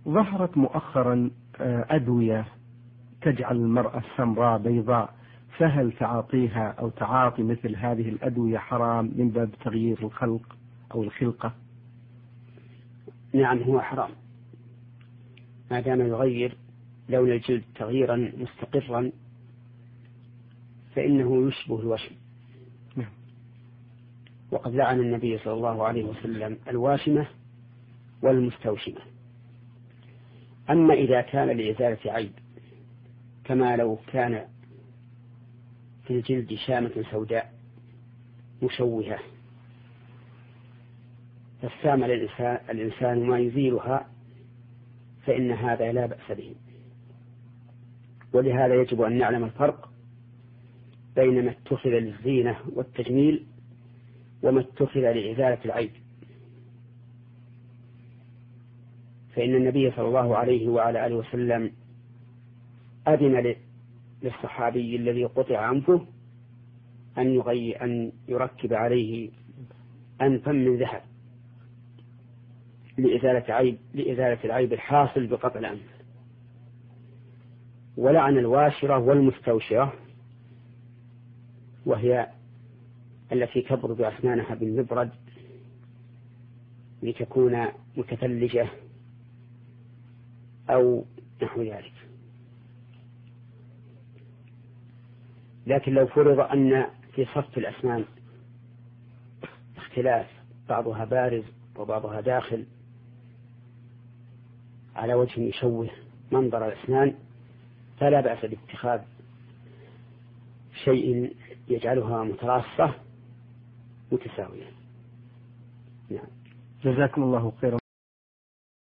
ظهرت مؤخرا أدوية تجعل المرأة السمراء بيضاء، فهل تعاطيها أو تعاطي مثل هذه الأدوية حرام من باب تغيير الخلق أو الخلقة؟ نعم، هو حرام ما دام يغير لون الجلد تغييرا مستقرا، فإنه يشبه الوشم. وقد لعن النبي صلى الله عليه وسلم الواشمة والمستوشمة. أما إذا كان لإزالة عيب، كما لو كان في الجلد شامة سوداء مشوهة فاستعمل الإنسان ما يزيلها، فإن هذا لا بأس به. ولهذا يجب أن نعلم الفرق بين ما اتخذ للزينة والتجميل وما اتخذ لإزالة العيب. فإن النبي صلى الله عليه وعلى آله وسلم أذن للصحابي الذي قطع أنفه أن يركب عليه أنفا من ذهب لإزالة العيب الحاصل بقطع الأنف. ولعن الواشرة والمستوشرة، وهي التي تضرب أسنانها بالمبرد لتكون متفلجة أو نحو ذلك. لكن لو فرض أن في صف الأسنان اختلاف، بعضها بارز وبعضها داخل على وجه يشوه منظر الأسنان، فلا بأس باتخاذ شيء يجعلها متراصة متساوية. نعم. جزاكم الله خيرا.